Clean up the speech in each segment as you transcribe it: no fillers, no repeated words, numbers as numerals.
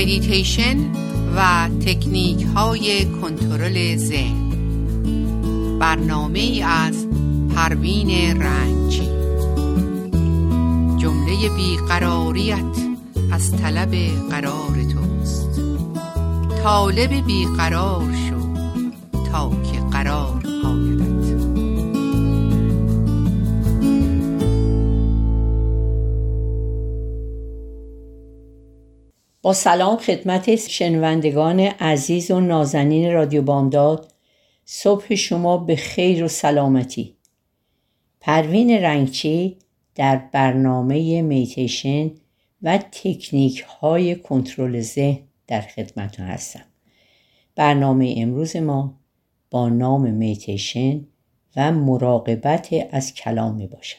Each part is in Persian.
مدیتیشن و تکنیک های کنترل ذهن. برنامه‌ای از پروین رنجی. جمله بیقراریت از طلب قرار توست. طالب بیقرار شو تا که قرار آیدت. با سلام خدمت شنوندگان عزیز و نازنین رادیو بامداد. صبح شما به خیر و سلامتی. پروین رنگچی در برنامه مدیتیشن و تکنیک های کنترل ذهن در خدمت هستم. برنامه امروز ما با نام مدیتیشن و مراقبت از کلام می باشد.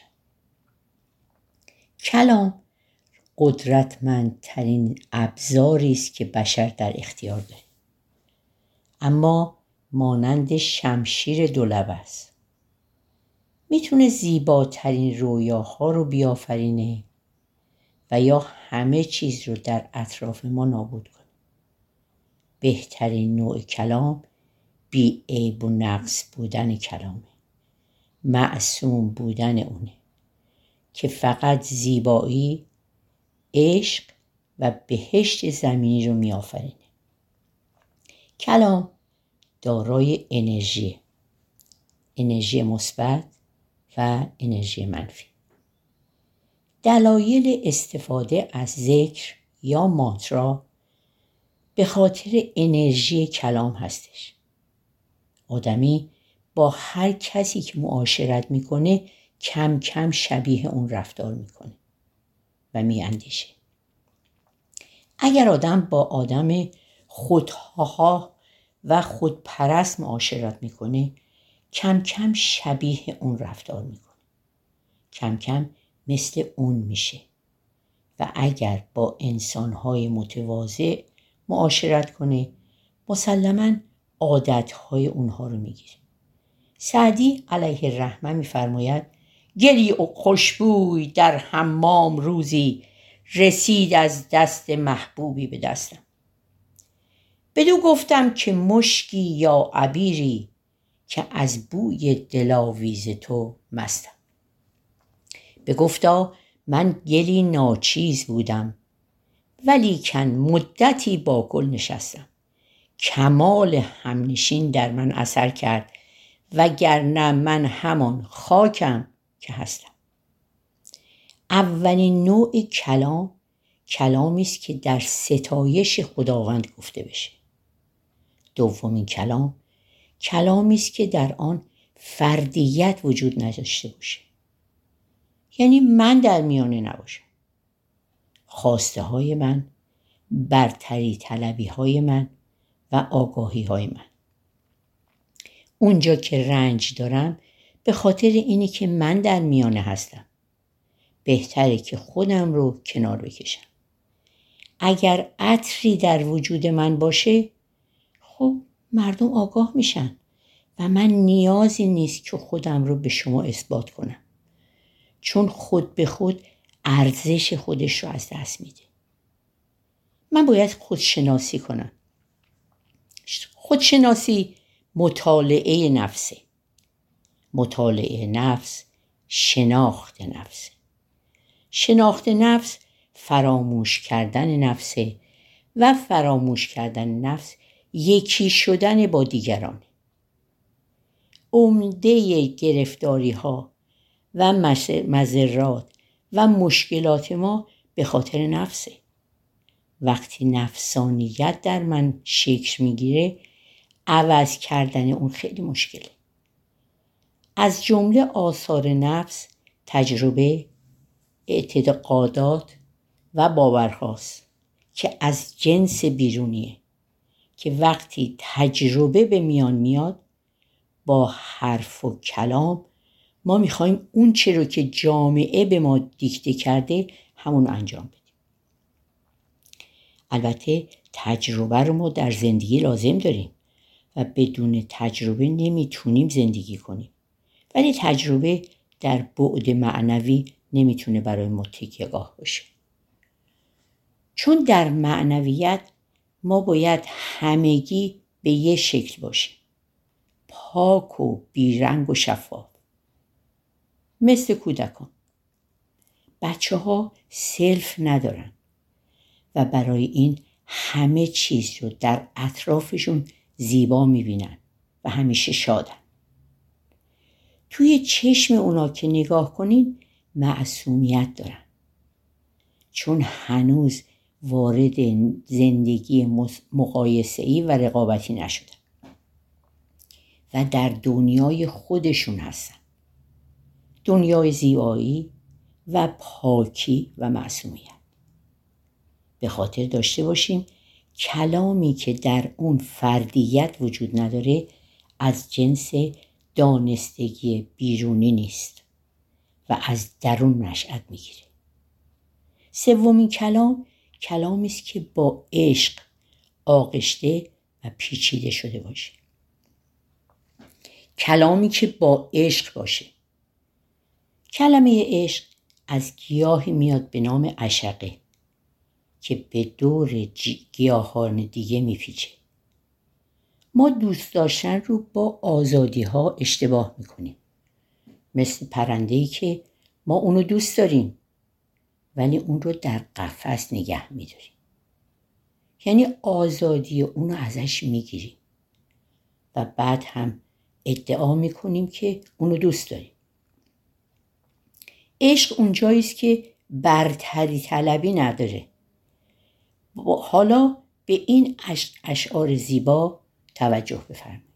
کلام قدرتمندترین ابزاری است که بشر در اختیار داره، اما مانند شمشیر دولبه است. میتونه زیباترین رویاها رو بیافرینه و یا همه چیز رو در اطراف ما نابود کنه. بهترین نوع کلام بی عیب و نقص بودن کلامه، معصوم بودن اونه که فقط زیبایی، عشق و بهشت زمینی رو می آفرینه. کلام دارای انرژی مثبت و انرژی منفی. دلایل استفاده از ذکر یا مانترا به خاطر انرژی کلام هستش. آدمی با هر کسی که معاشرت میکنه کم کم شبیه اون رفتار میکنه و میاندیشه. اگر آدم با آدم خودخواه و خودپرست معاشرت میکنه کم کم شبیه اون رفتار میکنه، کم کم مثل اون میشه. و اگر با انسانهای متواضع معاشرت کنه مسلماً عادتهای اونها رو میگیره. سعدی علیه الرحمه میفرماید گلی و خوشبوی در حمام روزی رسید از دست محبوبی به دستم. بدو گفتم که مشکی یا عبیری که از بوی دلاویز تو مستم. بگفتا من گلی ناچیز بودم ولیکن مدتی با گل نشستم. کمال همنشین در من اثر کرد وگرنه من همان خاکم که هستم. اولین نوع کلامی است که در ستایش خداوند گفته بشه. دومین کلامی است که در آن فردیت وجود نداشته باشه، یعنی من در میانه نباشم. خواسته های من، برتری طلبی های من و آگاهی های من. اونجا که رنج دارم به خاطر اینی که من در میانه هستم. بهتره که خودم رو کنار بکشم. اگر عطری در وجود من باشه خب مردم آگاه میشن و من نیازی نیست که خودم رو به شما اثبات کنم، چون خود به خود ارزش خودش رو از دست میده. من باید خودشناسی کنم. خودشناسی مطالعه نفسه. مطالعه نفس شناخت نفسه. شناخت نفس فراموش کردن نفسه و فراموش کردن نفس یکی شدن با دیگران. عمده گرفتاری ها و مضرات و مشکلات ما به خاطر نفسه. وقتی نفسانیت در من شکل میگیره عوض کردن اون خیلی مشکله. از جمله آثار نفس تجربه، اعتقادات و باورهاست که از جنس بیرونیه که وقتی تجربه به میان میاد با حرف و کلام ما میخوایم اون چه رو که جامعه به ما دیکته کرده همون انجام بدیم. البته تجربه رو ما در زندگی لازم داریم و بدون تجربه نمیتونیم زندگی کنیم، ولی تجربه در بعد معنوی نمیتونه برای ما تکیه‌گاه باشه. چون در معنویت ما باید همگی به یه شکل باشیم، پاک و بیرنگ و شفاف، مثل کودکان. بچه ها سلف ندارن و برای این همه چیز رو در اطرافشون زیبا میبینن و همیشه شادن. توی چشم اونا که نگاه کنین معصومیت دارن، چون هنوز وارد زندگی مقایسه‌ای و رقابتی نشدن و در دنیای خودشون هستن، دنیای زیبایی و پاکی و معصومیت. به خاطر داشته باشیم کلامی که در اون فردیت وجود نداره از جنس دانستگی بیرونی نیست و از درون نشأت میگیره. سومین کلامی است که با عشق آغشته و پیچیده شده باشه. کلامی که با عشق باشه. کلمه عشق از گیاهی میاد به نام عشقه که به دور گیاهان دیگه میپیچه. ما دوست داشتن رو با آزادی ها اشتباه میکنیم، مثل پرنده‌ای که ما اونو دوست داریم ولی اون رو در قفس نگه میداریم، یعنی آزادی اونو ازش میگیریم و بعد هم ادعا میکنیم که اونو دوست داریم. عشق اونجایی است که برتری طلبی نداره. حالا به این اشعار زیبا توجه بفرمایید.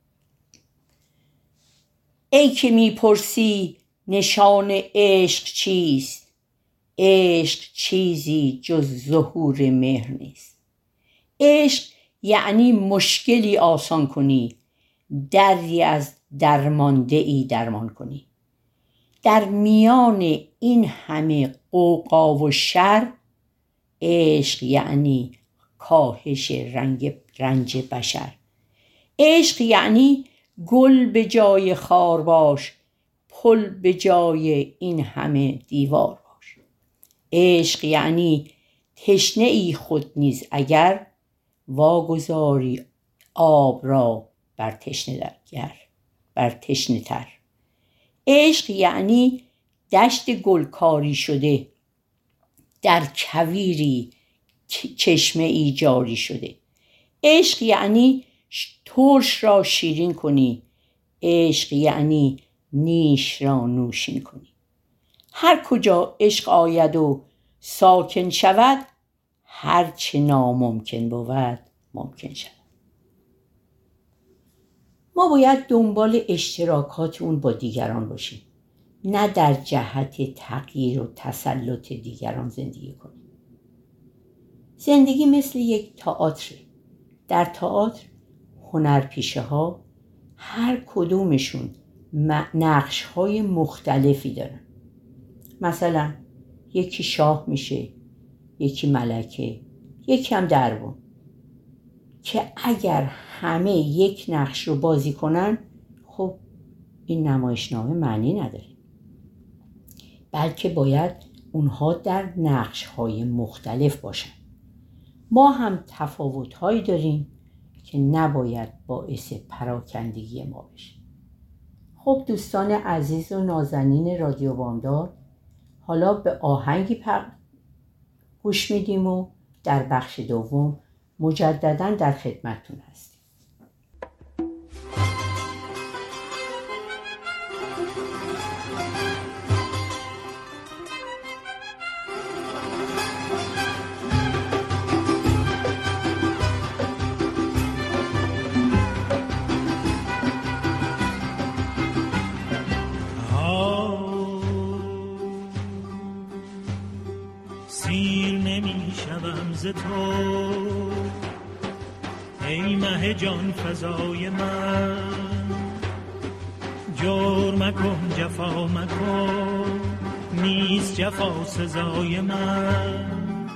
ای که میپرسی نشان عشق چیست، عشق چیزی جز ظهور مهر نیست. عشق یعنی مشکلی آسان کنی، دردی از درمانده‌ای درمان کنی. در میان این همه غوغا و شر، عشق یعنی کاهش رنج بشر. عشق یعنی گل به جای خار باش، پل به جای این همه دیوار باش. عشق یعنی تشنه ای خود نیز اگر، واگذاری آب را بر تشنه تر. عشق یعنی دشت گلکاری شده، در کویری چشمه ای جاری شده. عشق یعنی ترش را شیرین کنی، عشق یعنی نیش را نوشین کنی. هر کجا عشق آید و ساکن شود، هر چه ناممکن بود ممکن شود. ما باید دنبال اشتراکات اون با دیگران باشیم، نه در جهت تغییر و تسلط دیگران زندگی کنیم. زندگی مثل یک تئاتر. در تئاتر هنرپیشه ها هر کدومشون نقش های مختلفی دارن. مثلا یکی شاه میشه، یکی ملکه، یکی هم دربان، که اگر همه یک نقش رو بازی کنن خب این نمایشنامه معنی نداره، بلکه باید اونها در نقش‌های مختلف باشن. ما هم تفاوت‌هایی داریم که نباید باعث پراکندگی ما بشه. خب دوستان عزیز و نازنین رادیو بامداد، حالا به آهنگی گوش میدیم و در بخش دوم مجدداً در خدمتتون هستیم. سیر نمی شوم ز تو ای مه جان فزای من، جور مکن جفا مکن نیست جفا سزای من.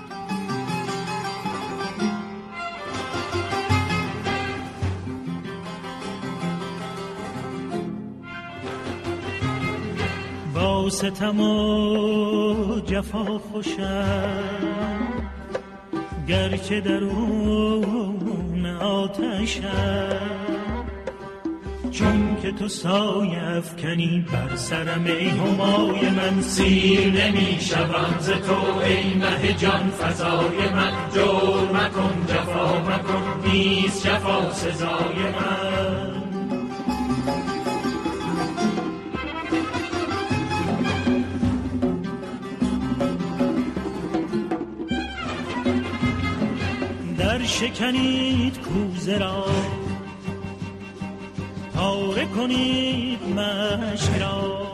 با ستم و جفا خوشم گرچه درون آتشم، چون که تو سایه افکنی بر سرم ای همای من. سیر نمی شوم ز تو ای مه جان فزای من، جور مکن جفا مکن نیست جفا سزای من. در شکنید کوزه را پاره کنید مشک را،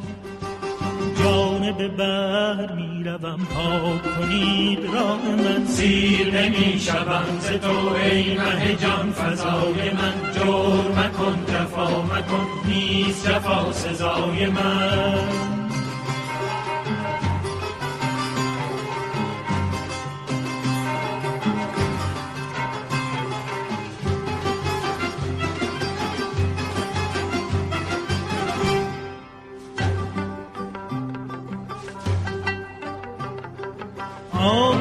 جانب بحر می روم پاک کنید راه من. سیر نمی شوم ز تو ای مه جان فزای من، جور مکن جفا مکن نیست جفا سزای من. آب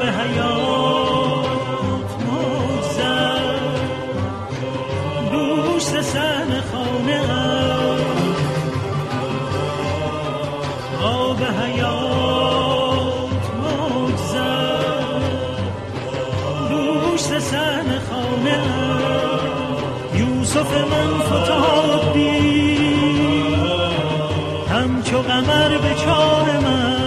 حیات موزد دوست سن خانه ام، آب حیات موزد دوست سن خانه ام. یوسف من فتاد دید همچو قمر به چاه من.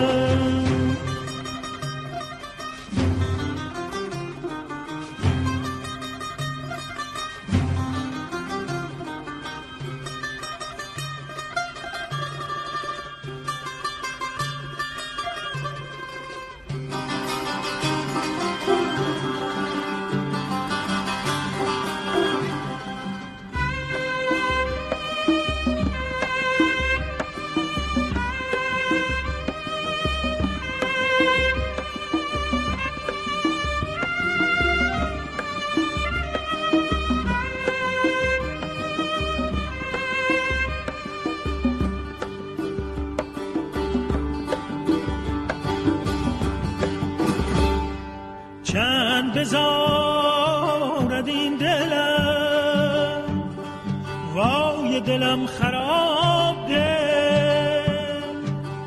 چند بزارد این دلم وای دلم خراب دل،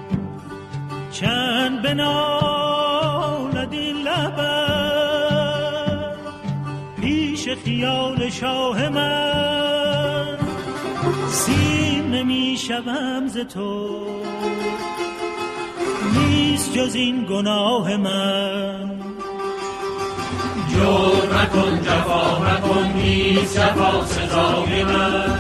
چند بنالد این لبم پیش خیال شاه من. سیر نمی شوم ز تو نیست جز این گناه من. جور مکن جفا مکن نیست جفا سزای من.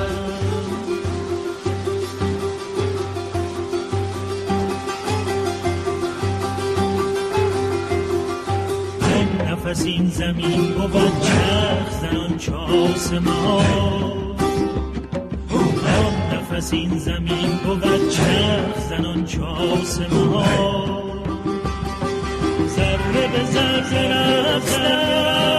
من نفس این زمین بود چرخ زنان چو آسمان، من نفس این زمین بود چرخ زنان چو آسمان. ذره به ذره رفتن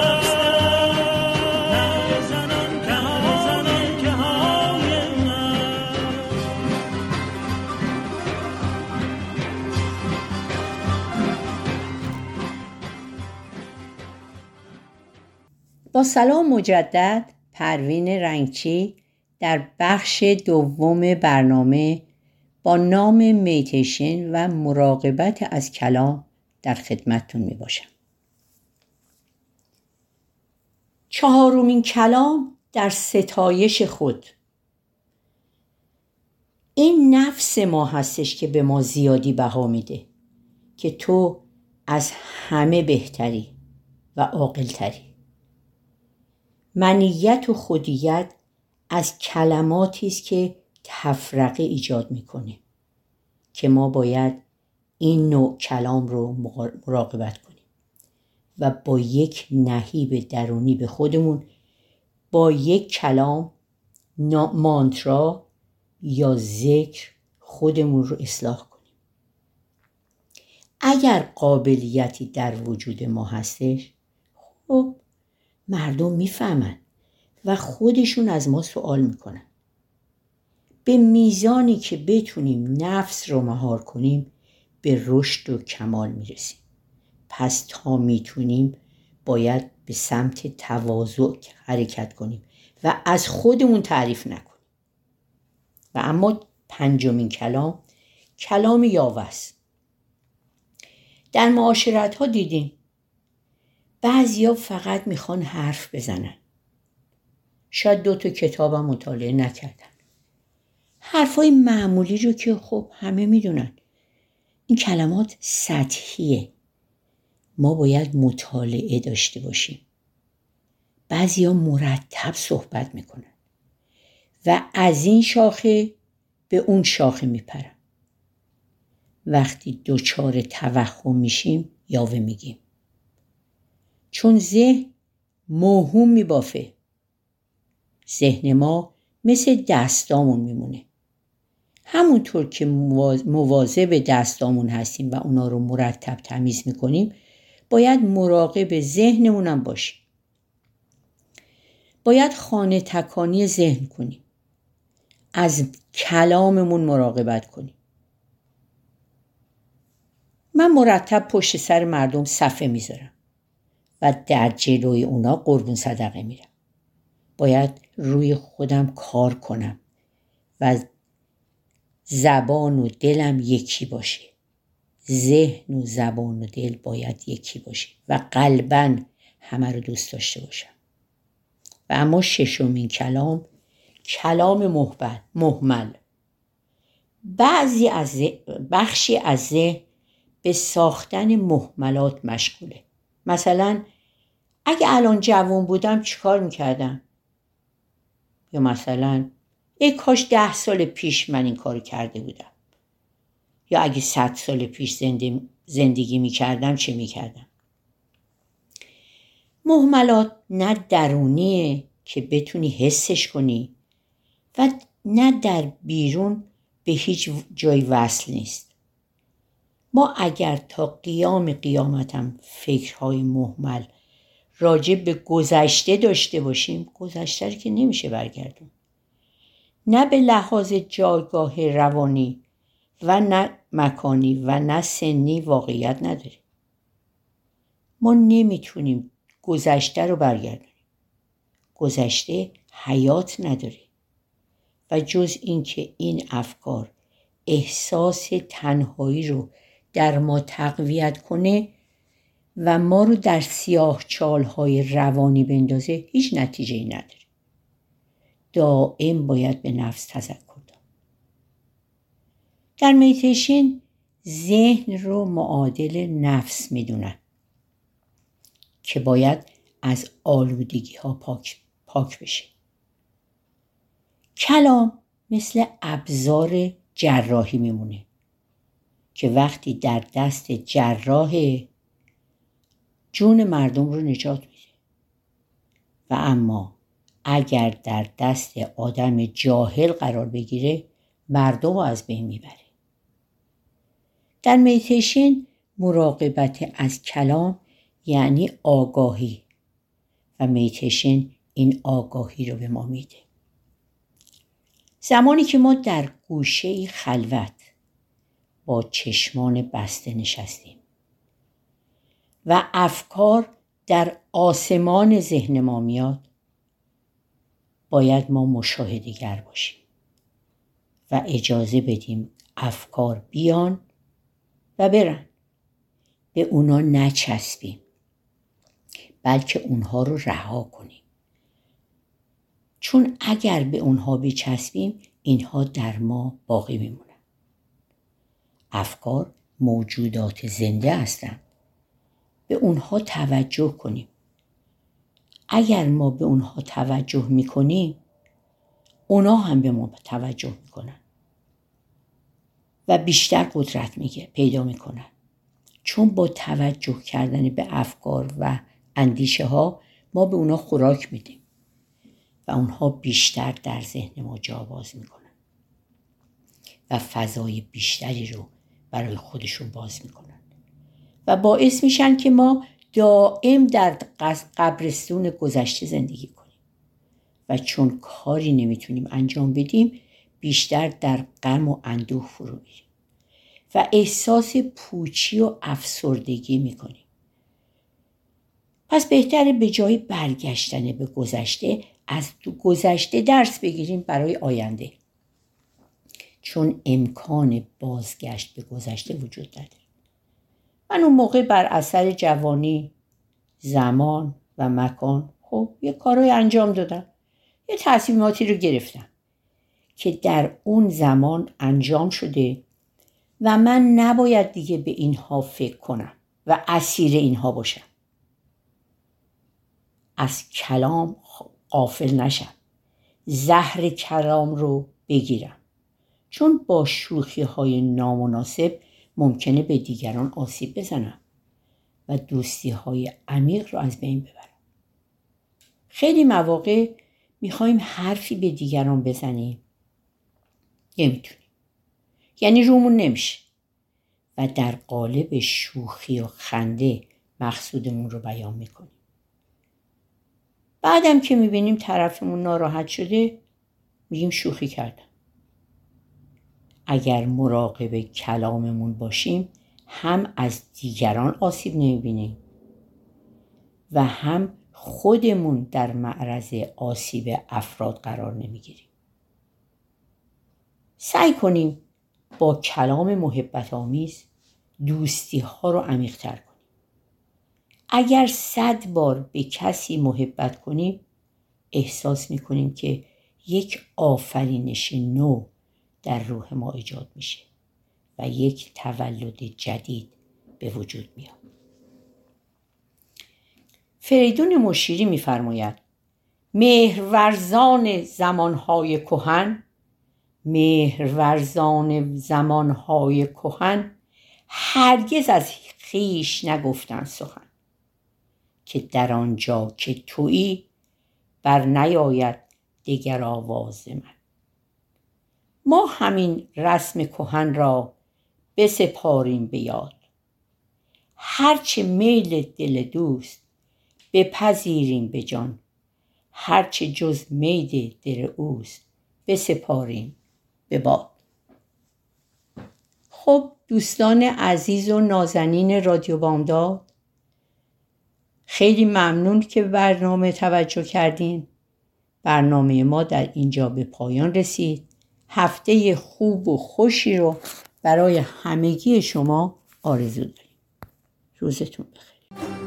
زنان که های من. با سلام مجدد، پروین رنگچی در بخش دوم برنامه با نام میتیشن و مراقبت از کلام در خدمتتون می باشم. چهارمین کلام در ستایش خود. این نفس ما هستش که به ما زیادی بها میده که تو از همه بهتری و عاقل‌تری. منیت و خودیت از کلماتی است که تفرقه ایجاد میکنه که ما باید این نوع کلام رو مراقبت کنیم و با یک نهیب درونی به خودمون با یک کلام مانترا یا ذکر خودمون رو اصلاح کنیم. اگر قابلیتی در وجود ما هستش، خب مردم میفهمن و خودشون از ما سوال میکنن. به میزانی که بتونیم نفس رو مهار کنیم به رشد و کمال میرسیم. پس تا میتونیم باید به سمت تواضع حرکت کنیم و از خودمون تعریف نکنیم. و اما پنجمین کلام، کلام یاوه است. در معاشرت ها دیدیم بعضیا فقط میخوان حرف بزنن. شاید 2 کتابم مطالعه نکردن. حرفای معمولی رو که خب همه میدونن. این کلمات سطحیه. ما باید مطالعه داشته باشیم. بعضیا مرتب صحبت میکنن و از این شاخه به اون شاخه میپرن. وقتی دچار توهم میشیم یاوه میگیم. چون ذهن موهوم میبافه. ذهن ما مثل دستامون میمونه. همونطور که مواظب دستامون هستیم و اونا رو مرتب تمیز میکنیم، باید مراقب ذهنمونم باشیم. باید خانه تکانی ذهن کنیم. از کلاممون مراقبت کنیم. من مرتب پشت سر مردم صفحه میذارم و در جلوی اونا قربون صدقه میرم. باید روی خودم کار کنم و زبان و دلم یکی باشه. ذهن و زبان و دل باید یکی باشه و قلباً همه رو دوست داشته باشم. و اما ششمین کلام، کلام مهمل. بخشی از ذهن به ساختن مهملات مشغوله. مثلا اگه الان جوان بودم چیکار میکردم؟ یا مثلا ای کاش 10 سال پیش من این کار کرده بودم. یا اگه 100 سال پیش زندگی میکردم چه میکردم؟ مهملات نه درونیه که بتونی حسش کنی و نه در بیرون به هیچ جای وصل نیست. ما اگر تا قیامتم فکرهای مهمل راجع به گذشته داشته باشیم، گذشته رو که نمیشه برگردون. نه به لحاظ جایگاه روانی و نه مکانی و نه سنی واقعیت نداره. ما نمیتونیم گذشته رو برگردونیم. گذشته حیات نداره و جز این که این افکار احساس تنهایی رو در ما تقویت کنه و ما رو در سیاهچال‌های روانی بندازه، هیچ نتیجه‌ای نداره. دائم باید به نفس تذکر داد. در مدیتیشن ذهن رو معادل نفس میدونن که باید از آلودگی ها پاک بشه. کلام مثل ابزار جراحی میمونه که وقتی در دست جراح جون مردم رو نجات میده و اما اگر در دست آدم جاهل قرار بگیره مردم رو از بین میبره. در مدیتیشن مراقبت از کلام یعنی آگاهی و مدیتیشن این آگاهی رو به ما میده. زمانی که ما در گوشه خلوت با چشمان بسته نشستیم و افکار در آسمان ذهن ما میاد، باید ما مشاهده‌گر باشیم و اجازه بدیم افکار بیان و برن. به اونا نچسبیم بلکه اونها رو رها کنیم. چون اگر به اونها بچسبیم اینها در ما باقی میمونن. افکار موجودات زنده هستند. به اونها توجه کنیم. اگر ما به اونها توجه میکنیم اونا هم به ما توجه میکنن و بیشتر قدرت پیدا میکنن. چون با توجه کردن به افکار و اندیشه ها ما به اونا خوراک میدیم و اونها بیشتر در ذهن ما جا باز میکنن و فضای بیشتری رو برای خودشون باز میکنن و باعث میشن که ما دائم در قبرستون گذشته زندگی کنیم و چون کاری نمیتونیم انجام بدیم بیشتر در غم و اندوه فرو میریم و احساس پوچی و افسردگی میکنیم. پس بهتره به جای برگشتن به گذشته از تو گذشته درس بگیریم برای آینده، چون امکان بازگشت به گذشته وجود نداره. من اون موقع بر اثر جوانی، زمان و مکان یه کارهای انجام دادم، یه تصمیماتی رو گرفتم که در اون زمان انجام شده و من نباید دیگه به اینها فکر کنم و اسیر اینها باشم. از کلام غافل نشم، زهر کلام رو بگیرم، چون با شوخی‌های نامناسب ممکنه به دیگران آسیب بزنم و دوستی‌های عمیق رو از بین ببرم. خیلی مواقع میخوایم حرفی به دیگران بزنیم، نمیتونیم، یعنی رومون نمیشه و در قالب شوخی و خنده مقصودمون رو بیان میکنیم. بعدم که میبینیم طرفمون ناراحت شده میگیم شوخی کردم. اگر مراقب کلاممون باشیم هم از دیگران آسیب نمیبینیم و هم خودمون در معرض آسیب افراد قرار نمیگیریم. سعی کنیم با کلام محبت آمیز دوستی ها رو عمیق تر کنیم. اگر 100 بار به کسی محبت کنیم احساس میکنیم که یک آفرینش نو در روح ما ایجاد میشه و یک تولد جدید به وجود میاد. فریدون مشیری میفرماید مهرورزان زمانهای کهن هرگز از خویش نگفتن سخن، که در آنجا که تویی بر نیاید دگر آواز من. ما همین رسم کهن را بسپاریم به یاد، هرچه میل دل دوست بپذیریم به جان، هرچه جز میل دل اوست بسپاریم به باد. خب دوستان عزیز و نازنین رادیو بامداد، خیلی ممنون که برنامه توجه کردین. برنامه ما در اینجا به پایان رسید. هفته خوب و خوشی رو برای همگی شما آرزو داریم. روزتون بخیر.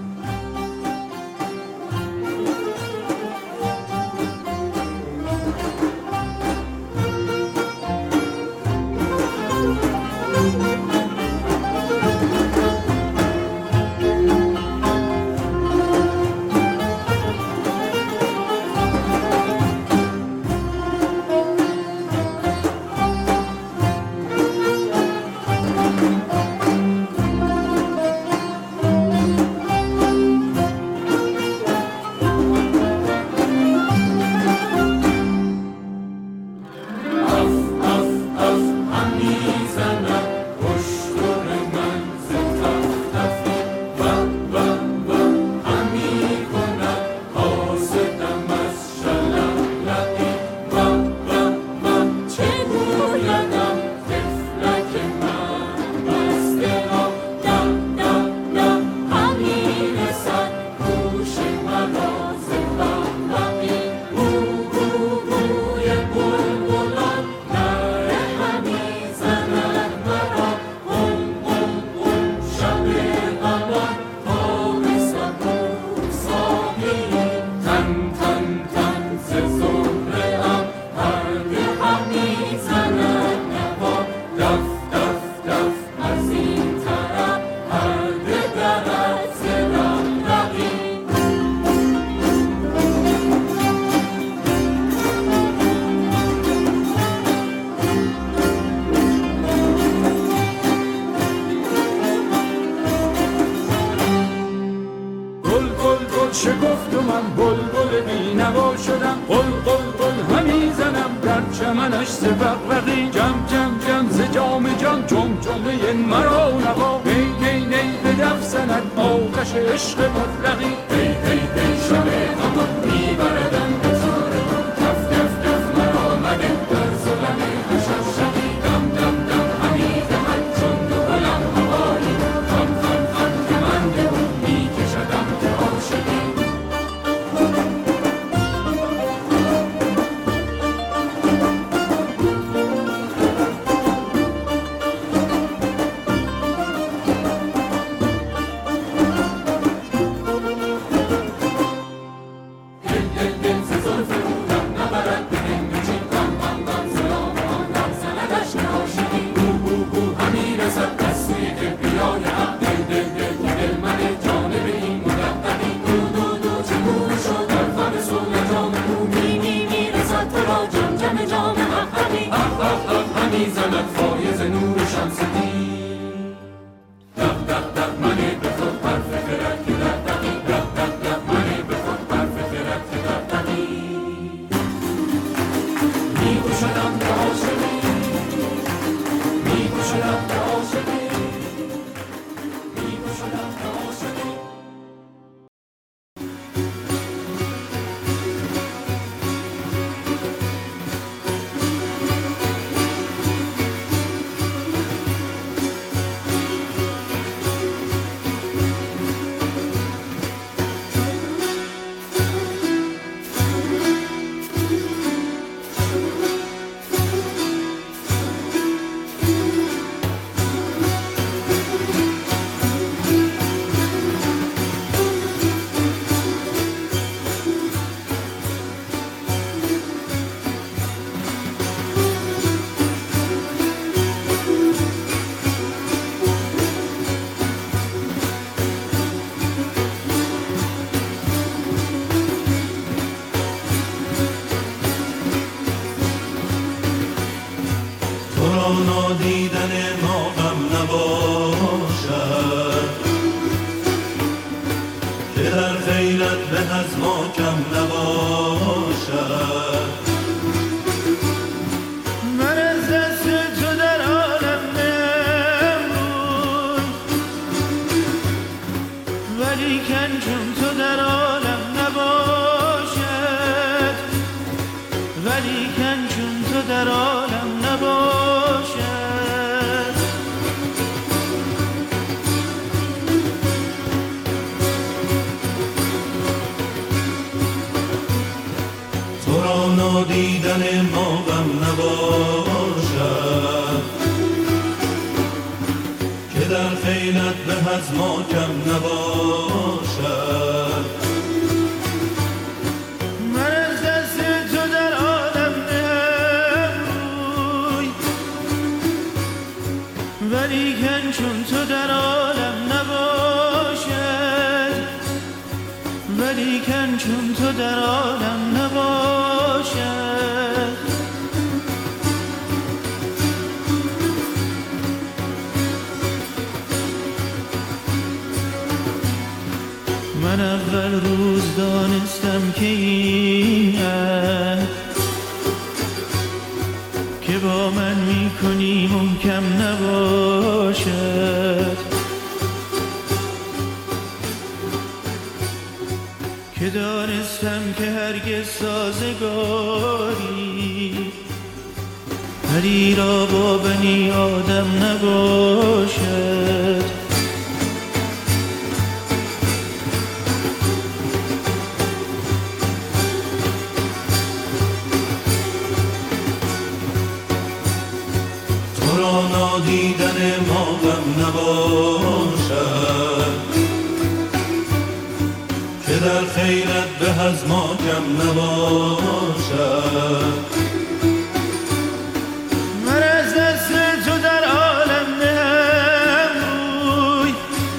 شکفت و من بلبل بی‌نوا شدم، قل قل قل همی زنم در چمنش سفرقی، جم جم جم ز جام جان جم جمله مرا نوا، نی نی نی به دف زند آتش عشق مطلقی، هی هی هی شب غمان میبردم به تار من، دف دف دف مرا مده در ظلم حشرشقی، دم دم دم همی دهد چون دولم هوایی، خم خم خم که من به او میکشدم که عاشقی. نادیدن ما غم نباشد، که در خیرت به از ما کم نباشد. من از دست تو در عالم نمون، ولیکن چون تو در عالم نباشد، ولیکن چون تو در عالم نباشد. تو را نادیدن ما غم نباشد، که در خیلت به از ما کم نباشد. من از دست تو در عالم نروی، ولیکن چون تو در عالم نباشد، ولیکن چون تو در عالم نباشد. من اول روز دانستم که این عهد که با من میکنی محکم نباشد، که دانستم که هرگز سازگاری پری را با بنی آدم نباشد. تو را نادیدن ما غم نباشد، که در خیرت به از ما کم نباشد. من از دست تو در عالم نروی،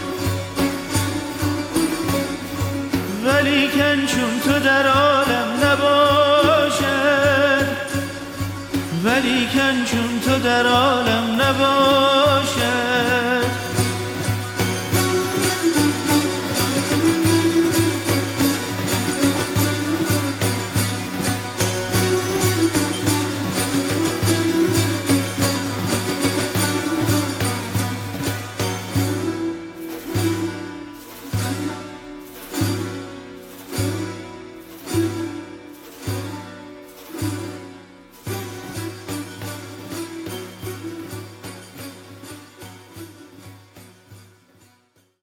ولیکن چون تو در عالم نباشد، ولیکن چون تو در عالم نباشد.